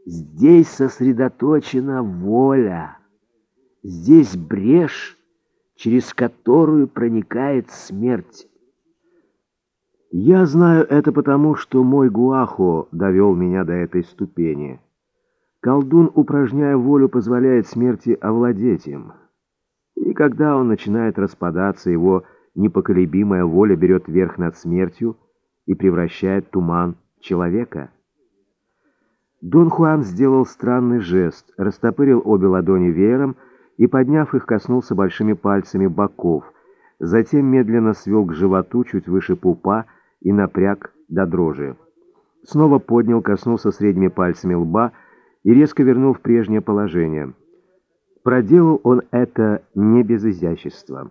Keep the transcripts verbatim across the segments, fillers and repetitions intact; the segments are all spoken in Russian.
Здесь сосредоточена воля. Здесь брешь, через которую проникает смерть. Я знаю это потому, что мой Гуахо довел меня до этой ступени. Колдун, упражняя волю, позволяет смерти овладеть им. И когда он начинает распадаться, его непоколебимая воля берет верх над смертью и превращает туман в человека. Дон Хуан сделал странный жест, растопырил обе ладони веером и, подняв их, коснулся большими пальцами боков, затем медленно свел к животу чуть выше пупа и напряг до дрожи. Снова поднял, коснулся средними пальцами лба и резко вернул в прежнее положение. Проделал он это не без изящества.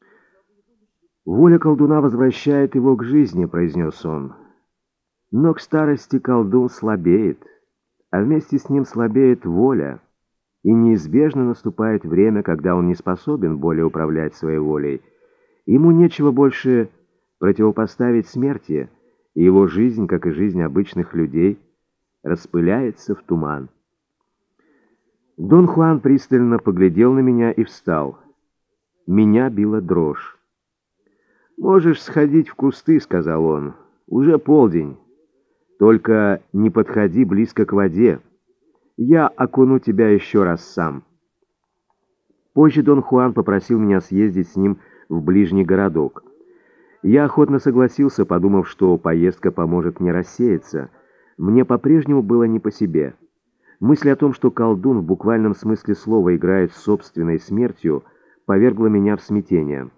«Воля колдуна возвращает его к жизни», — произнес он. «Но к старости колдун слабеет, а вместе с ним слабеет воля, и неизбежно наступает время, когда он не способен более управлять своей волей. Ему нечего больше противопоставить смерти, и его жизнь, как и жизнь обычных людей, распыляется в туман». Дон Хуан пристально поглядел на меня и встал. Меня била дрожь. «Можешь сходить в кусты», — сказал он. «Уже полдень. Только не подходи близко к воде. Я окуну тебя еще раз сам». Позже Дон Хуан попросил меня съездить с ним в ближний городок. Я охотно согласился, подумав, что поездка поможет мне рассеяться. Мне по-прежнему было не по себе. Мысль о том, что колдун в буквальном смысле слова играет с собственной смертью, повергла меня в смятение.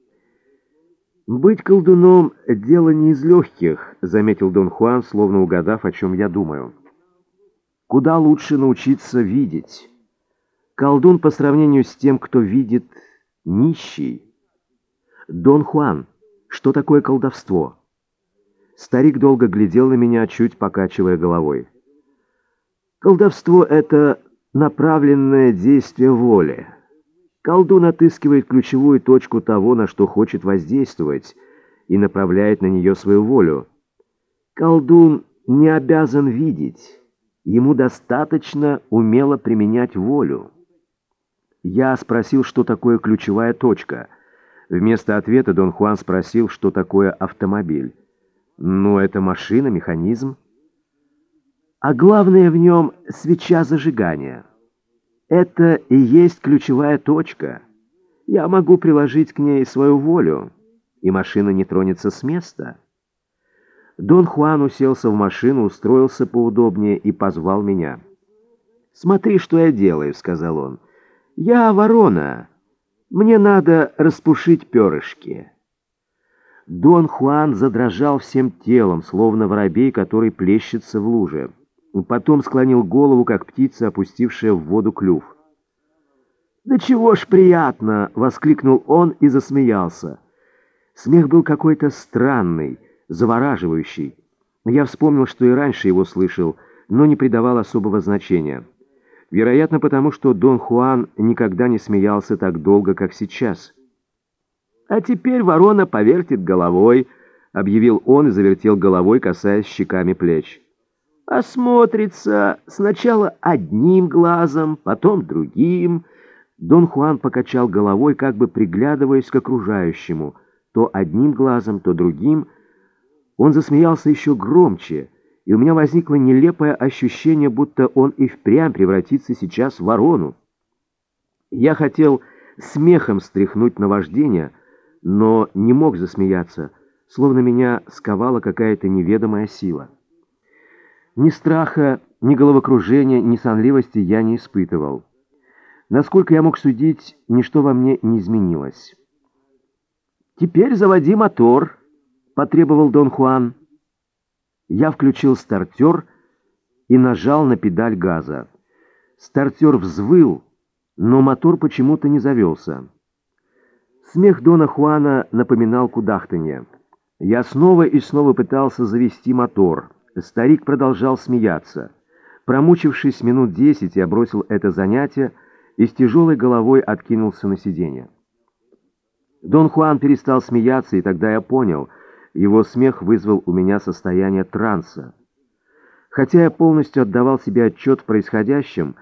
«Быть колдуном — дело не из легких», — заметил Дон Хуан, словно угадав, о чем я думаю. «Куда лучше научиться видеть. Колдун по сравнению с тем, кто видит, нищий. Дон Хуан, что такое колдовство?» Старик долго глядел на меня, чуть покачивая головой. «Колдовство — это направленное действие воли. Колдун отыскивает ключевую точку того, на что хочет воздействовать, и направляет на нее свою волю. Колдун не обязан видеть, ему достаточно умело применять волю». Я спросил, что такое ключевая точка. Вместо ответа Дон Хуан спросил, что такое автомобиль. «Ну, это машина, механизм. А главное в нем — свеча зажигания. Это и есть ключевая точка. Я могу приложить к ней свою волю, и машина не тронется с места». Дон Хуан уселся в машину, устроился поудобнее и позвал меня. «Смотри, что я делаю», — сказал он. «Я ворона. Мне надо распушить перышки». Дон Хуан задрожал всем телом, словно воробей, который плещется в луже. Потом склонил голову, как птица, опустившая в воду клюв. «Да чего ж приятно!» — воскликнул он и засмеялся. Смех был какой-то странный, завораживающий. Я вспомнил, что и раньше его слышал, но не придавал особого значения. Вероятно, потому что Дон Хуан никогда не смеялся так долго, как сейчас. «А теперь ворона повертит головой», — объявил он и завертел головой, касаясь щеками плеч. «Осмотрится сначала одним глазом, потом другим». Дон Хуан покачал головой, как бы приглядываясь к окружающему, то одним глазом, то другим. Он засмеялся еще громче, и у меня возникло нелепое ощущение, будто он и впрямь превратится сейчас в ворону. Я хотел смехом стряхнуть наваждение, но не мог засмеяться, словно меня сковала какая-то неведомая сила. Ни страха, ни головокружения, ни сонливости я не испытывал. Насколько я мог судить, ничто во мне не изменилось. «Теперь заводи мотор», — потребовал Дон Хуан. Я включил стартер и нажал на педаль газа. Стартер взвыл, но мотор почему-то не завелся. Смех Дона Хуана напоминал кудахтанье. Я снова и снова пытался завести мотор. Старик продолжал смеяться. Промучившись минут десять, я бросил это занятие и с тяжелой головой откинулся на сиденье. Дон Хуан перестал смеяться, и тогда я понял, его смех вызвал у меня состояние транса. Хотя я полностью отдавал себе отчет в происходящем,